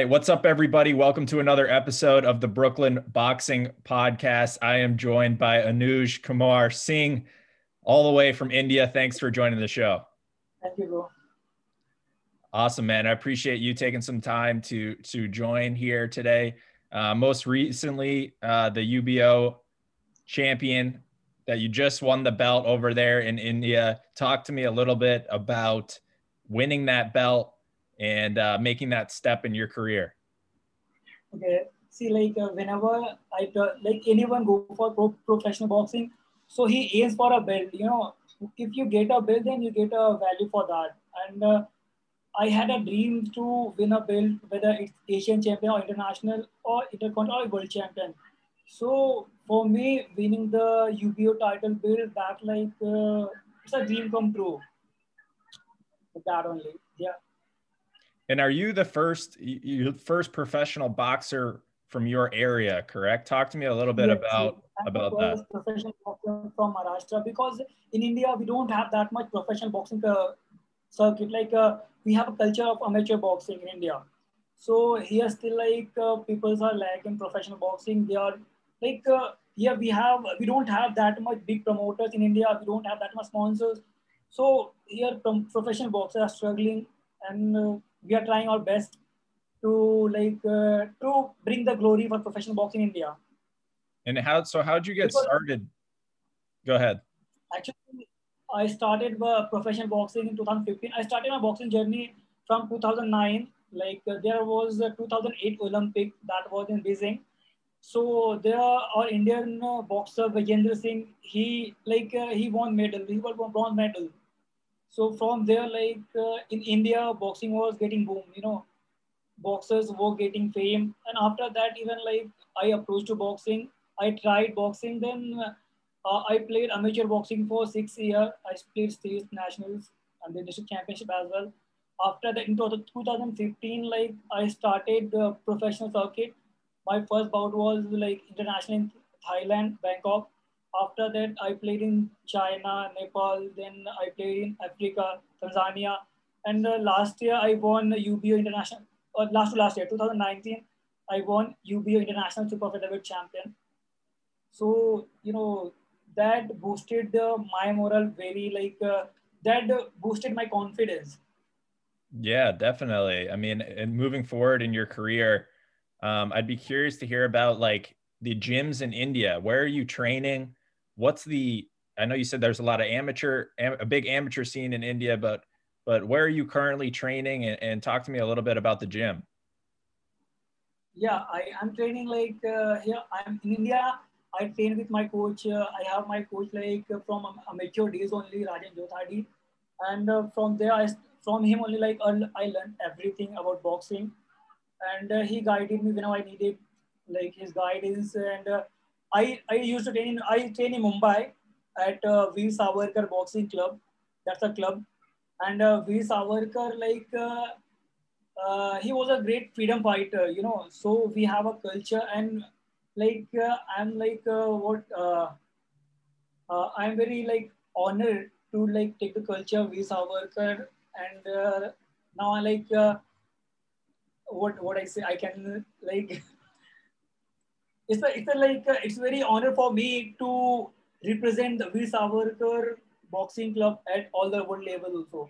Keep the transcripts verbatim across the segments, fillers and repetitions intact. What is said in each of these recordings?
right, what's up, everybody? Welcome to another episode of the Brooklyn Boxing Podcast. I am joined by Anuj Kumar Singh, all the way from India. Thanks for joining the show. Thank you, bro. Awesome, man. I appreciate you taking some time to to join here today. Uh, most recently, uh, the U B O champion that you just won the belt over there in India. Talk to me a little bit about winning that belt and uh, making that step in your career. Okay. See, like uh, whenever I t- like anyone go for pro- professional boxing, so he aims for a belt. You know, if you get a belt, then you get a value for that. And uh, I had a dream to win a belt, whether it's Asian champion or international or intercontinental or world champion. So for me, winning the U B O title belt, that like uh, it's a dream come true. That only, yeah. And are you the first, you first professional boxer from your area, correct? Talk to me a little bit Yes, yes. about I'm the about that. first professional boxer from Maharashtra because in India we don't have that much professional boxing uh, circuit. Like uh, we have a culture of amateur boxing in India. So here still like uh, people are lacking professional boxing. They are like uh, here we have we don't have that much big promoters in India. We don't have that much sponsors. So here prom- professional boxers are struggling, and uh, we are trying our best to like uh, to bring the glory for professional boxing in India. And how, so how'd you get Because started? Go ahead. actually, I started uh, professional boxing in two thousand fifteen. I started my boxing journey from two thousand nine. Like uh, there was a two thousand eight Olympic that was in Beijing. So there our Indian uh, boxer Vijender Singh. He like uh, he won medal. He won bronze medal. So from there, like uh, in India, boxing was getting boom. You know, boxers were getting fame, and after that, even like I approached to boxing. I tried boxing. Then uh, I played amateur boxing for six years. I played state nationals and the district championship as well. After that, in two thousand fifteen, like I started the professional circuit. My first bout was like international in Thailand, Bangkok. After that, I played in China, Nepal. Then I played in Africa, Tanzania, and uh, last year I won U B O international. Or last to last year, twenty nineteen, I won U B O international super featherweight champion. So you know that boosted uh, my moral very like uh, that uh, boosted my confidence. Yeah, definitely. I mean, and moving forward in your career, um, I'd be curious to hear about like the gyms in India. Where are you training? What's the, I know you said there's a lot of amateur, am, a big amateur scene in India, but but where are you currently training? And, and talk to me a little bit about the gym. Yeah, I am training like uh, here. I'm in India. I train with my coach. Uh, I have my coach like uh, from am- amateur days only, Rajan Jothadi, and uh, from there, I, from him only like I I learned everything about boxing, and uh, he guided me whenever I needed like his guidance. And uh, I I used to train in I train in Mumbai at uh, Veer Savarkar Boxing Club. That's a club, and uh, Veer Savarkar like. Uh, uh, he was a great freedom fighter, you know. So we have a culture, and like uh, I'm like uh, what uh, uh, I'm very like honored to like take the culture of Veer Savarkar, and uh, now I like uh, what what I say I can like it's a, it's a, like uh, it's very honor for me to represent the Veer Savarkar boxing club at all the world level also.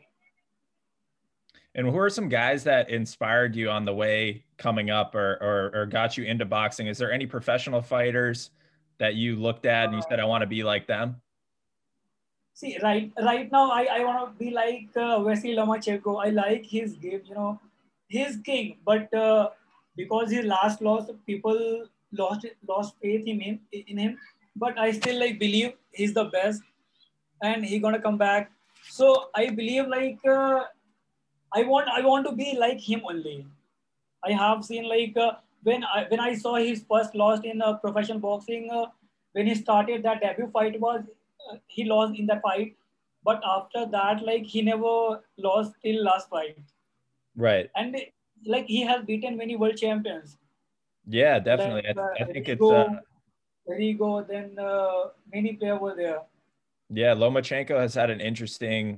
And who are some guys that inspired you on the way coming up or, or, or got you into boxing? Is there any professional fighters that you looked at and you said, I want to be like them? See, right, right now I, I want to be like uh, Vasily Lomachenko. I like his game, you know, he's king. But uh, because he last lost, people lost lost faith in him. In him. But I still like believe he's the best, and he gonna come back. So I believe like uh, I want I want to be like him only. I have seen like uh, when I when I saw his first loss in uh, professional boxing uh, when he started that debut fight was uh, he lost in that fight, but after that like he never lost till last fight, Right. and like he has beaten many world champions Yeah, like definitely. I, th- uh, I think it's, uh, Rigo, Rigo, then uh, many players were there. yeah, Lomachenko has had an interesting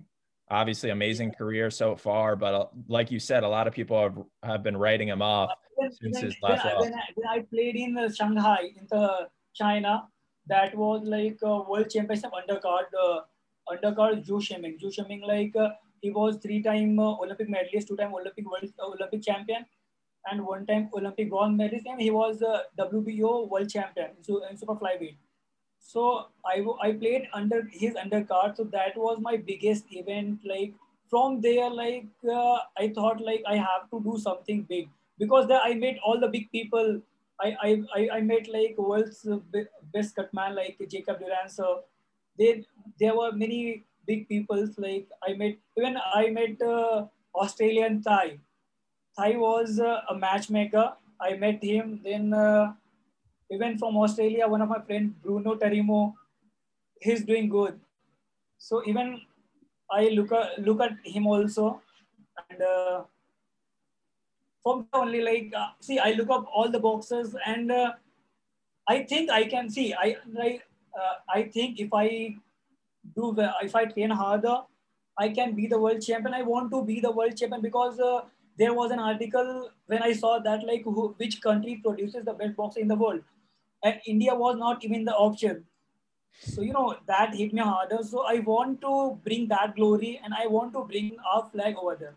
Obviously, amazing career so far, but uh, like you said, a lot of people have, have been writing him off When, since when, his when, last I, loss. when, I, when I played in uh, Shanghai, in the China, that was like a world championship undercard, uh, undercard Zhu Shiming. Zhu Shiming, like uh, he was three-time uh, Olympic medalist, two-time Olympic world uh, Olympic champion, and one-time Olympic bronze medalist, and he was uh, W B O world champion in, in super flyweight. So I, I played under his undercard. So that was my biggest event. Like from there, like uh, I thought like I have to do something big because there I met all the big people. I I, I, I met like world's best cutman like Jacob Duran. So they there were many big peoples. Like I met even I met uh, Australian Thai. Thai was uh, a matchmaker. I met him. Then uh, even from Australia, one of my friends, Bruno Tarimo, he's doing good. So even I look at, look at him also. And uh, from there only, like, uh, see, I look up all the boxes and uh, I think I can see, I, I, uh, I think if I do, well, if I train harder, I can be the world champion. I want to be the world champion because uh, there was an article when I saw that, like, who, which country produces the best boxer in the world, and India was not even the option. So you know that hit me harder. So I want to bring that glory, and I want to bring our flag over there.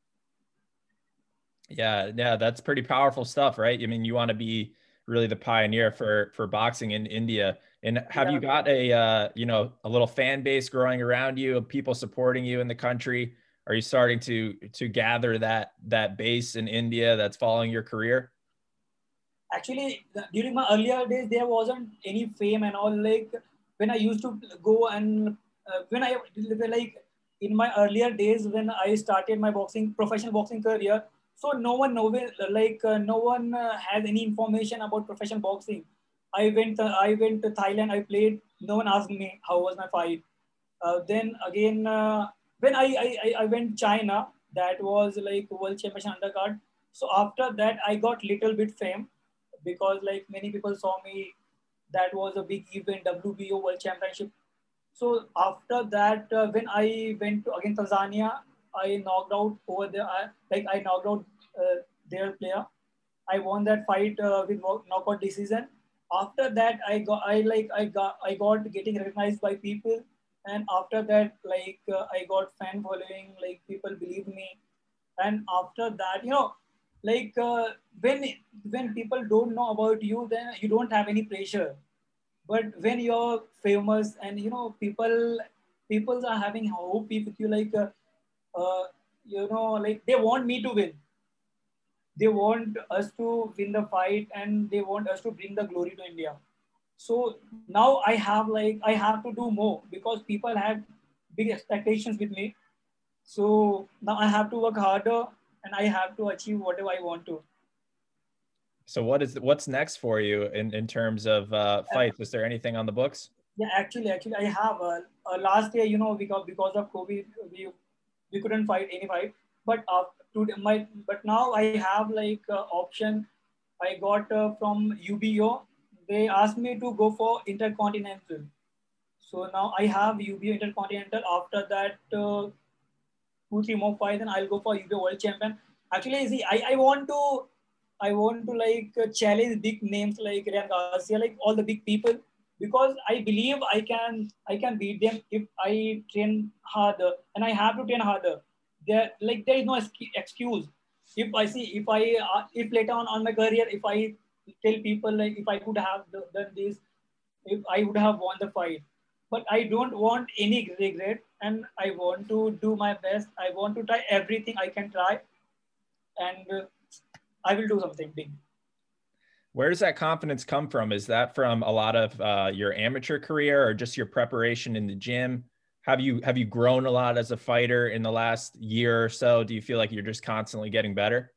Yeah, yeah, that's pretty powerful stuff, right? I mean, you want to be really the pioneer for for boxing in India. And have you Yeah. got a uh, you know, a little fan base growing around you, of people supporting you in the country? Are you starting to to gather that that base in India that's following your career? Actually, during my earlier days, there wasn't any fame and all. Like when I used to go and uh, when I like in my earlier days when I started my boxing professional boxing career, so no one know like uh, no one uh, has any information about professional boxing. I went uh, I went to Thailand. I played. No one asked me how was my fight. Uh, then again, uh, when I, I I went China, that was like world championship undercard. So after that, I got little bit fame because like many people saw me. That was a big event, W B O World Championship. So after that, uh, when I went to again Tanzania, I knocked out over there. I, like I knocked out uh, their player. I won that fight uh, with knockout decision. After that, I got I like I got I got getting recognized by people, and after that, like uh, I got fan following. Like people believe me, and after that, you know, like uh, when when people don't know about you, then you don't have any pressure. But when you're famous and you know people people are having hope with you, like uh, uh, you know, like they want me to win, they want us to win the fight, and they want us to bring the glory to India. So now I have like I have to do more because people have big expectations with me. So now I have to work harder and I have to achieve whatever I want to. So what is what's next for you in in terms of uh, Uh, fights? Is there anything on the books? yeah, actually, actually, I have. Uh, uh, last year, you know, because because of COVID, we we couldn't fight any fight. But uh, to my but now I have like uh, option. I got uh, from U B O. They asked me to go for intercontinental. So now I have U B O intercontinental. After that, uh, two three more fights, and I'll go for U B O world champion. Actually, see, I, I want to I want to like uh, challenge big names like Ryan Garcia, like all the big people, because I believe I can I can beat them if I train harder, and I have to train harder. There like there is no excuse. If I see if I uh, if later on on my career if I tell people like if I could have done this, if I would have won the fight. But I don't want any regret, and I want to do my best. I want to try everything I can try, and uh, I will do something big. Where does that confidence come from? Is that from a lot of uh, your amateur career or just your preparation in the gym? Have you have you grown a lot as a fighter in the last year or so? Do you feel like you're just constantly getting better?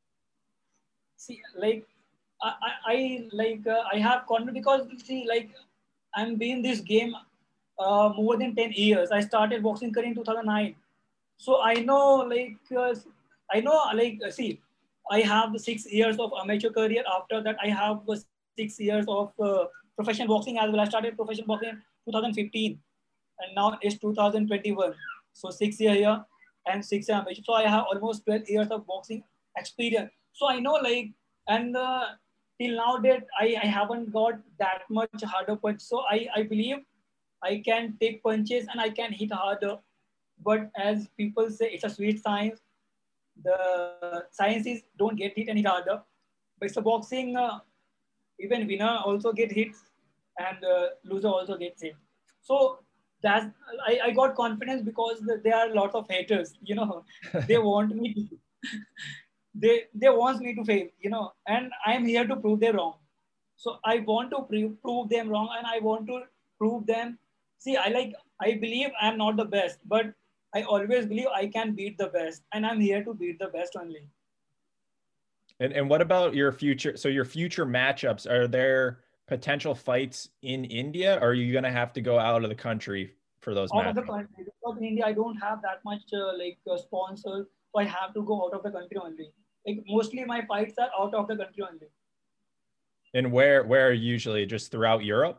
See, like I, I, I like uh, I have confidence because see, like I'm been this game uh, more than ten years. I started boxing career in two thousand nine, so I know like uh, I know like uh, see, I have six years of amateur career. After that, I have uh, six years of uh, professional boxing as well. I started professional boxing in two thousand fifteen, and now it's two thousand twenty-one. So six year here and six year amateur. So I have almost twelve years of boxing experience. So I know like, and uh, till now that I, I haven't got that much harder punch. So I, I believe I can take punches and I can hit harder. But as people say, it's a sweet science. The science is don't get hit any harder. But it's a boxing, uh, even winner also get hits and uh, loser also gets hit. So that's I, I got confidence because there are lots of haters. You know, they want me to, they they want me to fail. You know, and I am here to prove them wrong. So I want to pre- prove them wrong, and I want to prove them. See, I like I believe I am not the best, but I always believe I can beat the best, and I'm here to beat the best only. And and what about your future? So your future matchups, are there potential fights in India, or are you going to have to go out of the country for those Out of the matchups? country, because in India I don't have that much uh, like uh, sponsors, so I have to go out of the country only. Like mostly my fights are out of the country only. And where where usually just throughout Europe?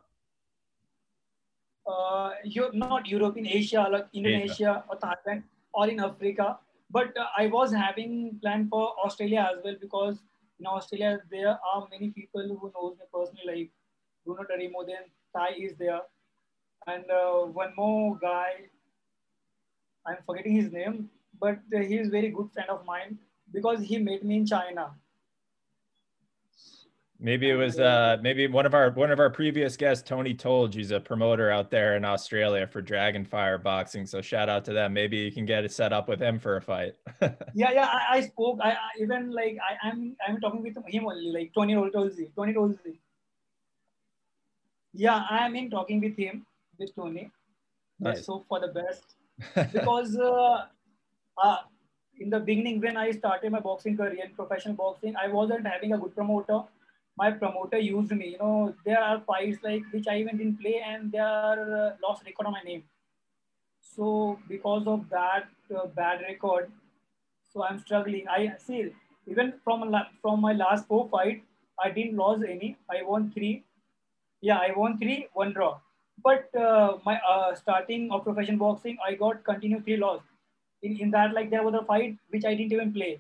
Uh, you not Europe, in Asia, like Asia. Indonesia or Thailand, or in Africa. But uh, I was having plan for Australia as well, because in Australia there are many people who knows me personally, like Bruno Tarimoden, Thai is there, and uh, one more guy, I'm forgetting his name, but uh, he is very good friend of mine because he met me in China. Maybe it And was uh, uh maybe one of our one of our previous guests, Tony Tolge. He's a promoter out there in Australia for Dragonfire Boxing. So shout out to them. Maybe you can get it set up with him for a fight. yeah, yeah, I, I spoke. I, I even like I, I'm I'm talking with him only, like Tony Tolzi. Tony Tolzi. Yeah, I am in talking with him, with Tony. Let's Nice. hope for the best. Because uh, uh, in the beginning, when I started my boxing career in professional boxing, I wasn't having a good promoter. My promoter used me. You know, there are fights like which I even didn't play, and they are uh, lost record on my name. So because of that uh, bad record, so I'm struggling. I see even from from my last four fight, I didn't lose any. I won three. Yeah, I won three, one draw. But uh, my uh, starting of professional boxing, I got continuous three loss. In, in that, like there was a fight which I didn't even play.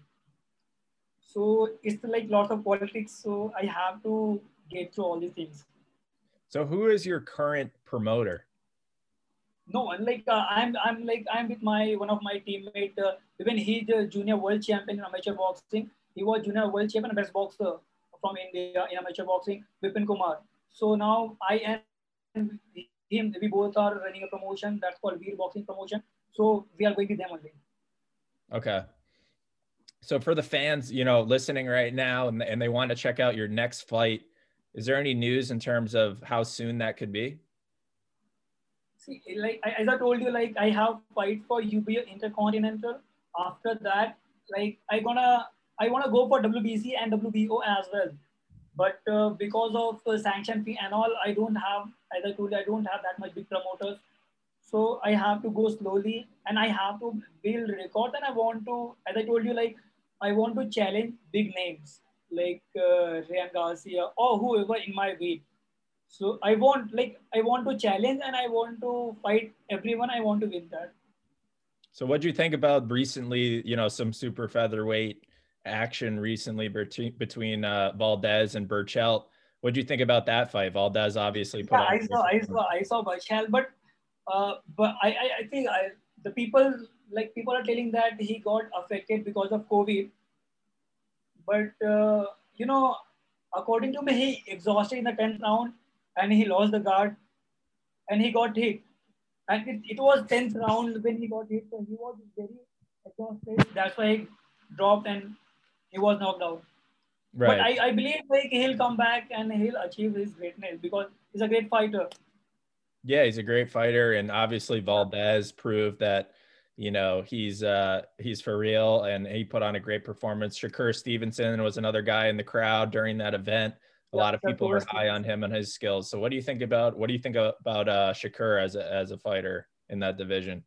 So it's like lots of politics. So I have to get through all these things. So who is your current promoter? No, unlike uh, I'm, I'm like I'm with my one of my teammate. Uh, even he's a junior world champion in amateur boxing. He was junior world champion and best boxer from India in amateur boxing, Vipin Kumar. So now I and him, we both are running a promotion that's called Veer Boxing Promotion. So we are going with them only. Okay. So for the fans, you know, listening right now, and, and they want to check out your next fight, is there any news in terms of how soon that could be? See, like as I told you, like I have fight for U B O Intercontinental. After that, like I gonna I wanna go for W B C and W B O as well. But uh, because of uh, sanction fee and all, I don't have, as I told you, I don't have that much big promoters. So I have to go slowly and I have to build records. And I want to, as I told you, like I want to challenge big names like uh, Ryan Garcia or whoever in my weight. So I want, like, I want to challenge and I want to fight everyone. I want to win that. So what do you think about recently, you know, some super featherweight action recently between between uh, Valdez and Burchell? What do you think about that fight? Valdez obviously put Yeah, on I a great saw, I performance. saw, I saw Bachal, but uh, but I, I, I think I, the people, like people are telling that he got affected because of COVID. But uh, you know, according to me, he exhausted in the tenth round and he lost the guard and he got hit. And it, it was tenth round when he got hit, so he was very exhausted. That's why he dropped and he was knocked out. But Right. I, I believe like he'll come back and he'll achieve his greatness because he's a great fighter. Yeah, he's a great fighter, and obviously Valdez proved that, you know, he's uh he's for real, and he put on a great performance. Shakur Stevenson was another guy in the crowd during that event. A Yeah, lot of the people are course. high on him and his skills. So what do you think about what do you think about uh Shakur as a as a fighter in that division?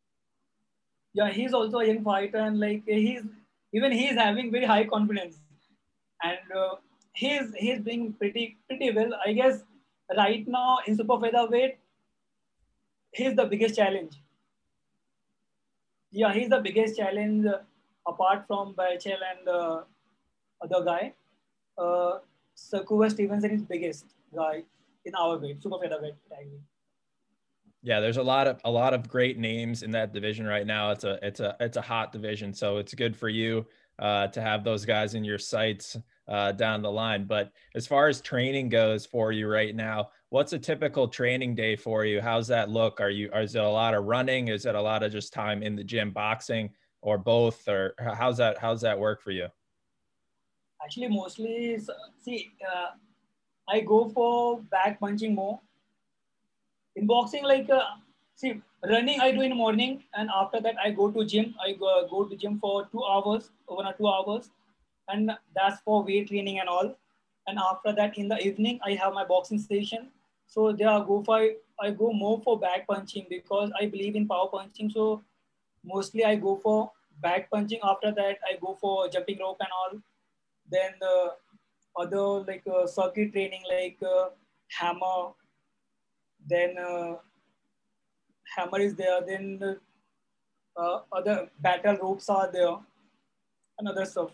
Yeah, he's also a young fighter and like he's even he's having very high confidence and uh, he's he's doing pretty pretty well. I guess right now in super featherweight, he's the biggest challenge. Yeah, he's the biggest challenge uh, apart from Bachel and the other guy. Uh, Sakuba Stevenson is biggest guy in our weight, super featherweight category. Yeah, there's a lot of a lot of great names in that division right now. It's a it's a it's a hot division, so it's good for you uh, to have those guys in your sights uh, down the line. But as far as training goes for you right now, what's a typical training day for you? How's that look? Are you is it a lot of running? Is it a lot of just time in the gym boxing, or both? Or how's that how's that work for you? Actually, mostly see, uh, I go for back punching more. In boxing, like uh, see, running I do in the morning, and after that I go to gym. I go, go to gym for two hours, one or two hours, and that's for weight training and all. And after that, in the evening, I have my boxing session. So there I go for I go more for back punching because I believe in power punching. So mostly I go for back punching. After that, I go for jumping rope and all. Then uh, other like uh, circuit training like uh, hammer. Then uh, hammer is there. Then uh, other battle ropes are there and other stuff.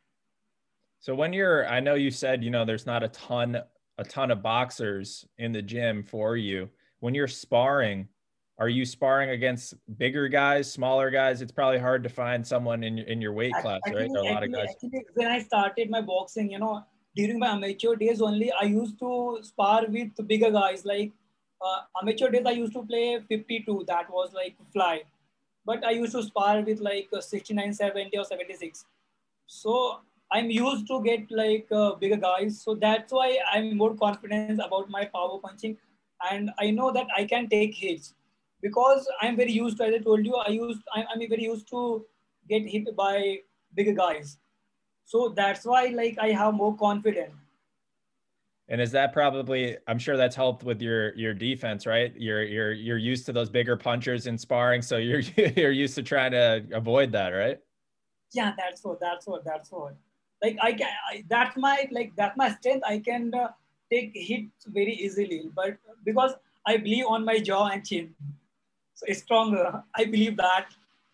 So when you're, I know you said, you know, there's not a ton, a ton of boxers in the gym for you. When you're sparring, are you sparring against bigger guys, smaller guys? It's probably hard to find someone in your in your weight class, right? Actually, There are a lot of actually, guys. actually, when I started my boxing, you know, during my amateur days only, I used to spar with bigger guys. Like uh, amateur days, I used to play fifty-two. That was like fly. But I used to spar with like uh, sixty-nine, seventy or seventy-six. So I'm used to get like uh, bigger guys. So that's why I'm more confident about my power punching. And I know that I can take hits because I'm very used to, as I told you, I used, I'm, I'm very used to get hit by bigger guys. So that's why like I have more confidence. And is that probably, I'm sure that's helped with your your defense, right? You're you're you're used to those bigger punchers in sparring, so you're you're used to trying to avoid that, right? Yeah, that's what, that's what, that's what. Like I can, I, that's my, like, that's my strength. I can uh, take hits very easily, but because I believe on my jaw and chin. So it's stronger. I believe that.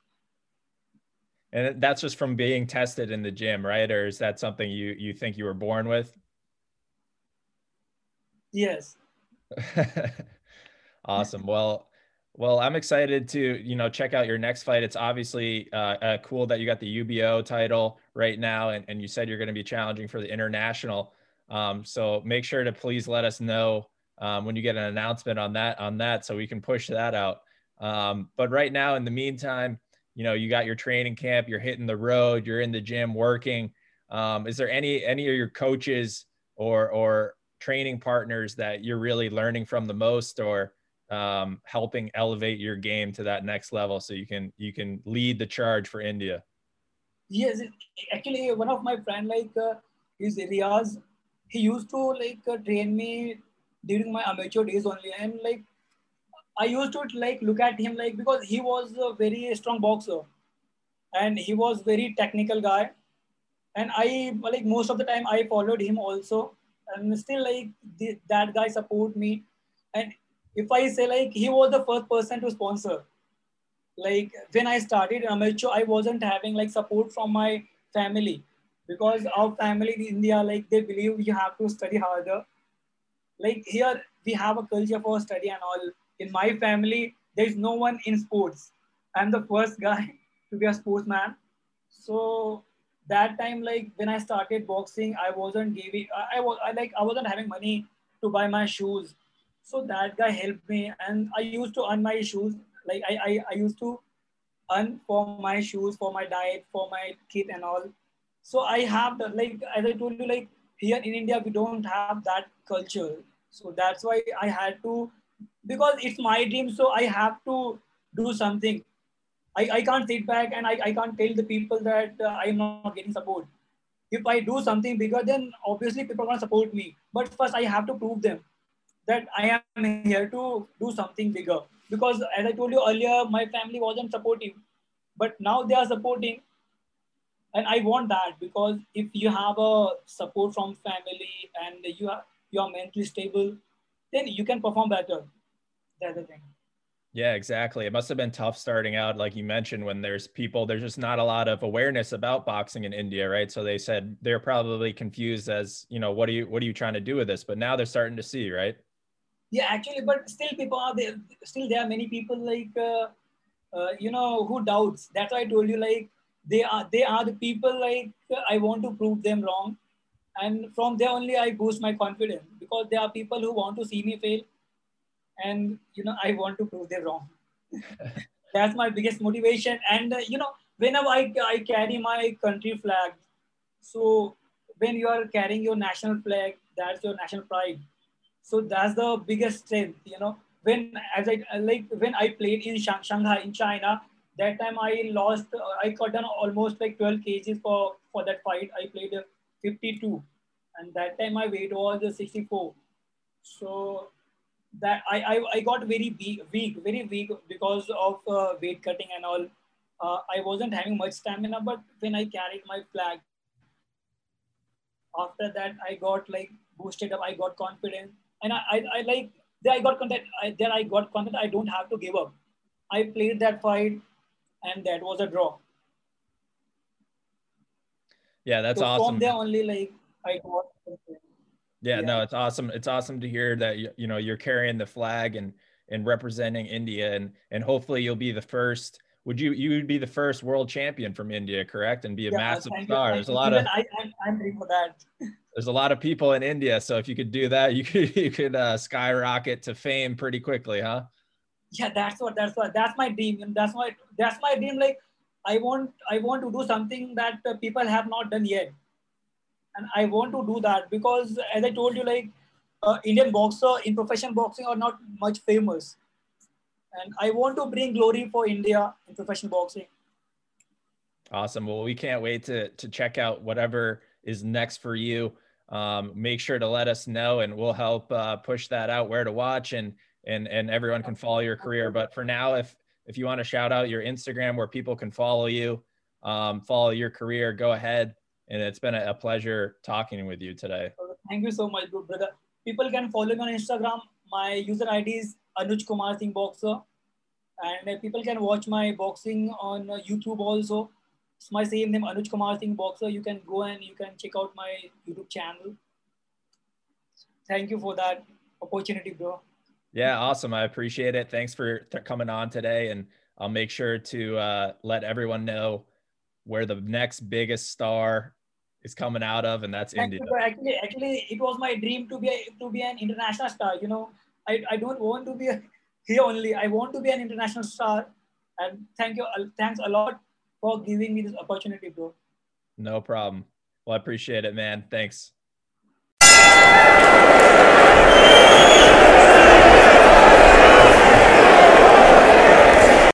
And that's just from being tested in the gym, right? Or is that something you you think you were born with? Yes. Awesome. Well, well, I'm excited to, you know, check out your next fight. It's obviously uh, uh, cool that you got the U B O title right now, and, and you said you're going to be challenging for the international. Um, so make sure to please let us know um, when you get an announcement on that on that, so we can push that out. Um, but right now, in the meantime, you know, you got your training camp, you're hitting the road, you're in the gym working. Um, is there any any of your coaches or or training partners that you're really learning from the most, or um, helping elevate your game to that next level so you can you can lead the charge for India? Yes. Actually, one of my friend like uh, is Riaz. He used to like uh, train me during my amateur days only, and like I used to like look at him like because he was a very strong boxer and he was very technical guy, and I like most of the time I followed him also, and still like the, that guy support me, and if I say like he was the first person to sponsor. Like when I started amateur, I wasn't having like support from my family because our family in India, like they believe you have to study harder. Like here we have a culture for study and all. In my family, there is no one in sports. I'm the first guy to be a sportsman. So that time, like when I started boxing, I wasn't giving. I, I was I like I wasn't having money to buy my shoes. So that guy helped me, and I used to earn my shoes. Like I I, I used to earn for my shoes, for my diet, for my kit and all. So I have the like as I told you, like here in India we don't have that culture. So that's why I had to, because it's my dream. So I have to do something. I, I can't sit back and I, I can't tell the people that uh, I'm not getting support. If I do something bigger, then obviously people are going to support me. But first I have to prove them that I am here to do something bigger. Because as I told you earlier, my family wasn't supportive, but now they are supporting, and I want that because if you have a support from family and you are you are mentally stable, then you can perform better. That's the thing. Yeah, exactly. It must have been tough starting out, like you mentioned, when there's people, there's just not a lot of awareness about boxing in India, right? So they said they're probably confused as, you know, what are you, what are you trying to do with this? But now they're starting to see, right? Yeah, actually, but still people are there. Still, there are many people like, uh, uh, you know, who doubts. That's why I told you, like, they are, they are the people like, uh, I want to prove them wrong. And from there only I boost my confidence because there are people who want to see me fail. And, you know, I want to prove them wrong. That's my biggest motivation. And, uh, you know, whenever I, I carry my country flag, so when you are carrying your national flag, that's your national pride. So that's the biggest strength, you know. When, as I like, when I played in Shanghai in China, that time I lost, uh, I cut down almost like twelve kgs for for that fight. I played uh, fifty-two, and that time my weight was uh, sixty-four. So that I, I, I got very weak, weak, very weak because of uh, weight cutting and all. Uh, I wasn't having much stamina, but when I carried my flag, after that I got like boosted up. I got confidence, and I, I, I like there I got content. I, there I got confidence. I don't have to give up. I played that fight, and that was a draw. Yeah, that's So from awesome. there only, like I got confidence. Yeah, Yeah. no, it's awesome. It's awesome to hear that you, you know you're carrying the flag and and representing India, and and hopefully you'll be the first. Would you you would be the first world champion from India, correct? And be a Yeah, massive thank you, star. thank There's a you. lot Even of I, I'm, I'm ready for that. there's a lot of people in India, so if you could do that, you could you could uh, skyrocket to fame pretty quickly, huh? Yeah, that's what that's what that's my dream. And that's my that's my dream. Like I want I want to do something that uh, people have not done yet, and I want to do that because, as I told you, like uh, Indian boxer in professional boxing are not much famous, and I want to bring glory for India in professional boxing. Awesome. Well, we can't wait to to check out whatever is next for you. Um, make sure to let us know, and we'll help uh, push that out where to watch, and and and everyone can follow your career. But for now, if if you want to shout out your Instagram where people can follow you, um, follow your career, go ahead. And it's been a, a pleasure talking with you today. So thank you so much, good brother. People can follow me on Instagram. My user I D is Anuj Kumar Singh Boxer, and uh, people can watch my boxing on uh, YouTube also. It's my same name, Anuj Kumar Singh Boxer. You can go and you can check out my YouTube channel. Thank you for that opportunity, bro. Yeah, awesome. I appreciate it. Thanks for th- coming on today, and I'll make sure to uh, let everyone know where the next biggest star is coming out of, and that's Thank India. you, bro. Actually, actually, it was my dream to be a, to be an international star. You know, I, I don't want to be a, here only. I want to be an international star. And thank you, thanks a lot for giving me this opportunity, bro. No problem. Well, I appreciate it, man. Thanks.